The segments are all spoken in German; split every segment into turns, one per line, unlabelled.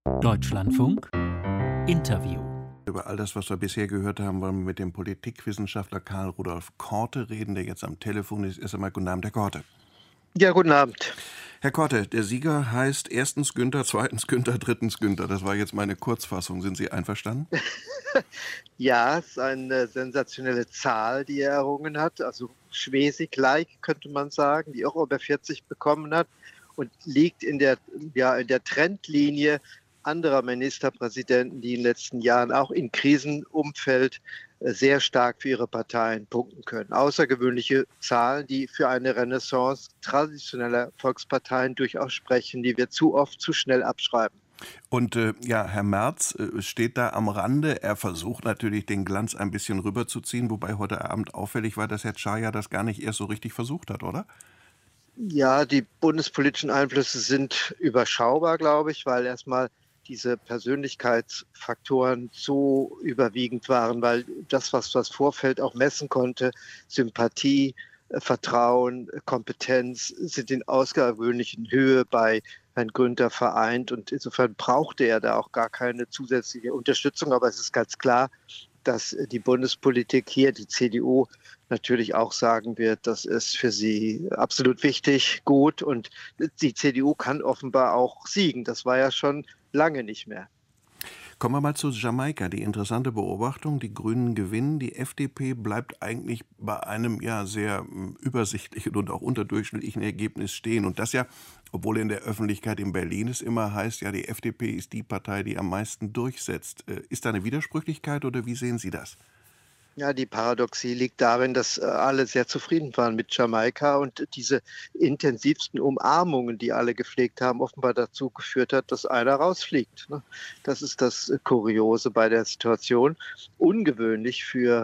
Deutschlandfunk Interview.
Über all das, was wir bisher gehört haben, wollen wir mit dem Politikwissenschaftler Karl Rudolf Korte reden, der jetzt am Telefon ist. Erst einmal guten Abend, Herr Korte.
Ja, guten Abend.
Herr Korte, der Sieger heißt erstens Günther, zweitens Günther, drittens Günther. Das war jetzt meine Kurzfassung. Sind Sie einverstanden?
Ja, es ist eine sensationelle Zahl, die er errungen hat. Also Schwesig-like könnte man sagen, die auch über 40 bekommen hat und liegt in der Trendlinie anderer Ministerpräsidenten, die in den letzten Jahren auch in Krisenumfeld sehr stark für ihre Parteien punkten können. Außergewöhnliche Zahlen, die für eine Renaissance traditioneller Volksparteien durchaus sprechen, die wir zu oft zu schnell abschreiben.
Und Herr Merz steht da am Rande. Er versucht natürlich, den Glanz ein bisschen rüberzuziehen, wobei heute Abend auffällig war, dass Herr Czaja das gar nicht erst so richtig versucht hat, oder?
Ja, die bundespolitischen Einflüsse sind überschaubar, glaube ich, weil erstmal diese Persönlichkeitsfaktoren so überwiegend waren, weil das, was das Vorfeld auch messen konnte, Sympathie, Vertrauen, Kompetenz, sind in außergewöhnlichen Höhe bei Herrn Günther vereint. Und insofern brauchte er da auch gar keine zusätzliche Unterstützung. Aber es ist ganz klar, dass die Bundespolitik hier, die CDU, natürlich auch sagen wird, das ist für sie absolut wichtig, gut. Und die CDU kann offenbar auch siegen. Das war ja schon lange nicht mehr.
Kommen wir mal zu Jamaika. Die interessante Beobachtung, die Grünen gewinnen, die FDP bleibt eigentlich bei einem sehr übersichtlichen und auch unterdurchschnittlichen Ergebnis stehen. Und das ja, obwohl in der Öffentlichkeit in Berlin es immer heißt, ja, die FDP ist die Partei, die am meisten durchsetzt. Ist da eine Widersprüchlichkeit oder wie sehen Sie das?
Ja, die Paradoxie liegt darin, dass alle sehr zufrieden waren mit Jamaika und diese intensivsten Umarmungen, die alle gepflegt haben, offenbar dazu geführt hat, dass einer rausfliegt. Das ist das Kuriose bei der Situation. Ungewöhnlich für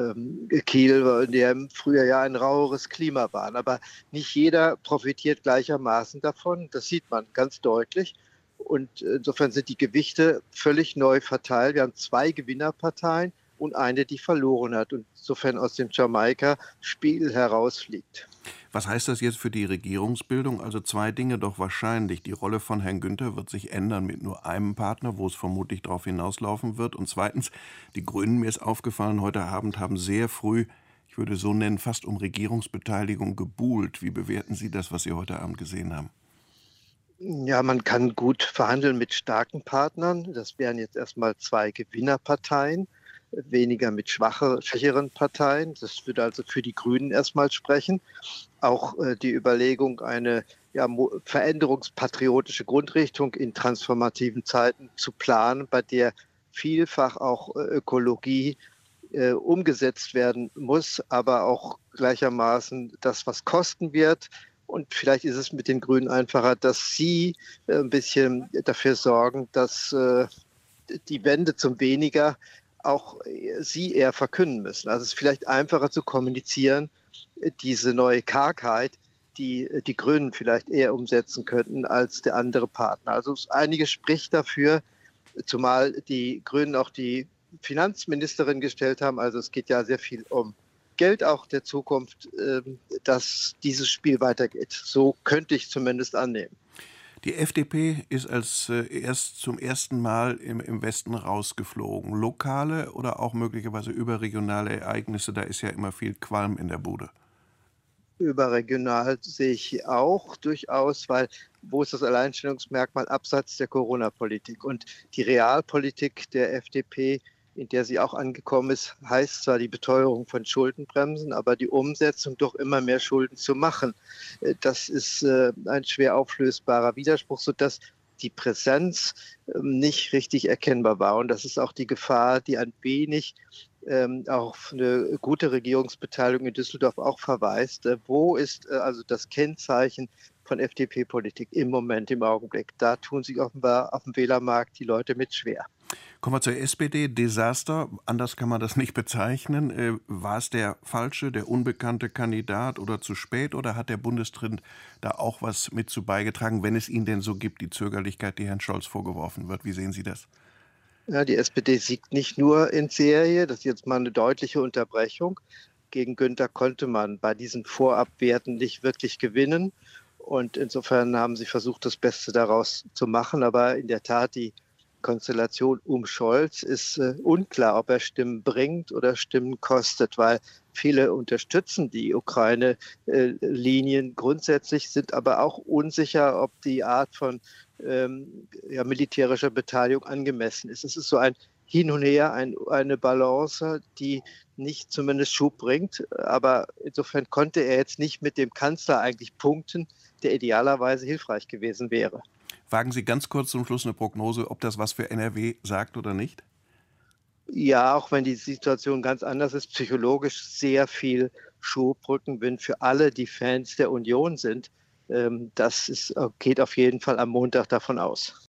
Kiel, in der im Frühjahr ja ein raueres Klima war. Aber nicht jeder profitiert gleichermaßen davon. Das sieht man ganz deutlich. Und insofern sind die Gewichte völlig neu verteilt. Wir haben 2 Gewinnerparteien und eine, die verloren hat und insofern aus dem Jamaika-Spiel herausfliegt.
Was heißt das jetzt für die Regierungsbildung? Also 2 Dinge doch wahrscheinlich. Die Rolle von Herrn Günther wird sich ändern mit nur einem Partner, wo es vermutlich darauf hinauslaufen wird. Und zweitens, die Grünen, mir ist aufgefallen, heute Abend haben sehr früh, ich würde so nennen, fast um Regierungsbeteiligung gebuhlt. Wie bewerten Sie das, was Sie heute Abend gesehen haben?
Ja, man kann gut verhandeln mit starken Partnern. Das wären jetzt erstmal 2 Gewinnerparteien. Weniger mit schwächeren Parteien. Das würde also für die Grünen erstmal sprechen. Auch die Überlegung, eine veränderungspatriotische Grundrichtung in transformativen Zeiten zu planen, bei der vielfach auch Ökologie umgesetzt werden muss, aber auch gleichermaßen das, was kosten wird. Und vielleicht ist es mit den Grünen einfacher, dass sie ein bisschen dafür sorgen, dass die Wende zum Weniger auch sie eher verkünden müssen. Also es ist vielleicht einfacher zu kommunizieren, diese neue Kargheit, die die Grünen vielleicht eher umsetzen könnten als der andere Partner. Also einiges spricht dafür, zumal die Grünen auch die Finanzministerin gestellt haben. Also es geht ja sehr viel um Geld auch der Zukunft, dass dieses Spiel weitergeht. So könnte ich zumindest annehmen.
Die FDP ist erst zum ersten Mal im Westen rausgeflogen. Lokale oder auch möglicherweise überregionale Ereignisse, da ist ja immer viel Qualm in der Bude.
Überregional sehe ich auch durchaus, weil wo ist das Alleinstellungsmerkmal abseits der Corona-Politik? Und die Realpolitik der FDP, in der sie auch angekommen ist, heißt zwar die Beteuerung von Schuldenbremsen, aber die Umsetzung, doch immer mehr Schulden zu machen. Das ist ein schwer auflösbarer Widerspruch, sodass die Präsenz nicht richtig erkennbar war. Und das ist auch die Gefahr, die ein wenig auf eine gute Regierungsbeteiligung in Düsseldorf auch verweist. Wo ist also das Kennzeichen von FDP-Politik im Moment, im Augenblick? Da tun sich offenbar auf dem Wählermarkt die Leute mit schwer.
Kommen wir zur SPD. Desaster, anders kann man das nicht bezeichnen. War es der falsche, der unbekannte Kandidat oder zu spät? Oder hat der Bundestrend da auch was mit zu beigetragen, wenn es ihn denn so gibt, die Zögerlichkeit, die Herrn Scholz vorgeworfen wird? Wie sehen Sie das?
Ja, die SPD siegt nicht nur in Serie. Das ist jetzt mal eine deutliche Unterbrechung. Gegen Günther konnte man bei diesen Vorabwerten nicht wirklich gewinnen. Und insofern haben sie versucht, das Beste daraus zu machen. Aber in der Tat, die Konstellation um Scholz ist unklar, ob er Stimmen bringt oder Stimmen kostet, weil viele unterstützen die Ukraine-Linien grundsätzlich, sind aber auch unsicher, ob die Art von militärischer Beteiligung angemessen ist. Es ist so ein Hin und Her, eine Balance, die nicht zumindest Schub bringt. Aber insofern konnte er jetzt nicht mit dem Kanzler eigentlich punkten, der idealerweise hilfreich gewesen wäre.
Wagen Sie ganz kurz zum Schluss eine Prognose, ob das was für NRW sagt oder nicht?
Ja, auch wenn die Situation ganz anders ist, psychologisch sehr viel Schub, Rückenwind für alle, die Fans der Union sind. Das geht auf jeden Fall am Montag davon aus.